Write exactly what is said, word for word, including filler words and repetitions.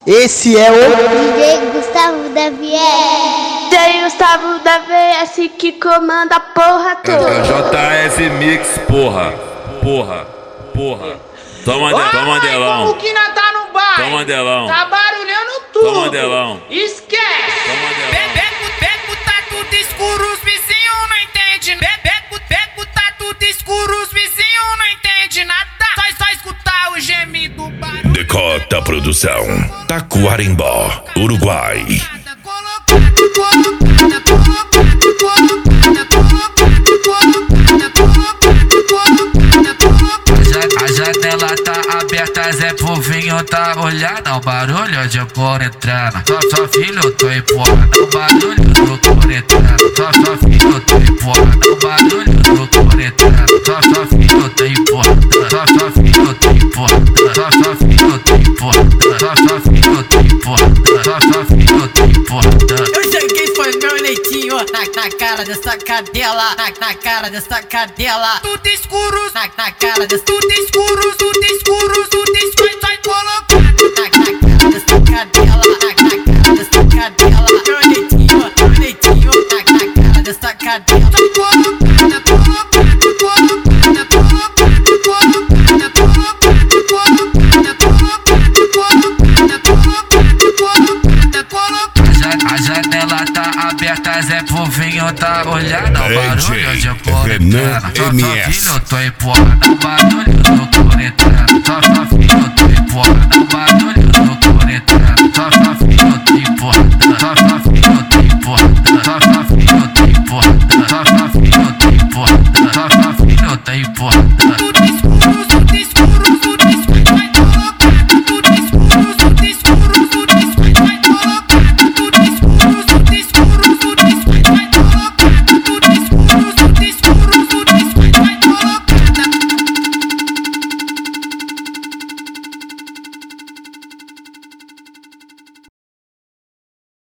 Esse é o D J Gustavo da V S. D J Gustavo da V S que comanda a porra toda. É J S Mix, porra, porra, porra. Toma, de, toma delão. Como que não tá no baile? Toma delão. Tá barulhando tudo. Toma delão. Esquece. Toma delão. Beco, beco, tá tudo escuro, os vizinhos não entendem. Beco, beco, tá tudo escuro, os vizinhos não entendem nada. Só, só escutar o gemido barulho. Decota Produção, Taquarimbó, Uruguai. A janela tá aberta, Zé Povinho tá olhando. O barulho de cor entrando. Só, só filho, tô empurrando. O barulho do cor entrando. Só, só filho, tô empurrando. O barulho do cor entrando. Só, só filho, tô empurrando. Só, só filho, tô empurrando. Só, só filho, tô empurrando. Só, só filho, tô empurrando. Só, só filho, tô empurrando. Eu joguei foi meu leitinho na, na cara dessa cadela, na, na cara dessa cadela. Tudo escuro, na, na cara dessa, tudo escuro, tudo escuro, tudo escuro. Vai colocar na, na cara dessa cadela, na, na cara dessa cadela. Meu leitinho, meu leitinho, na, na cara dessa cadela. A janela tá aberta, Zé Povinho tá olhando. O barulho de cor entrando. Só, só filho, tô empurrando. O barulho do cor entrando. Só, só filho, tô empurrando.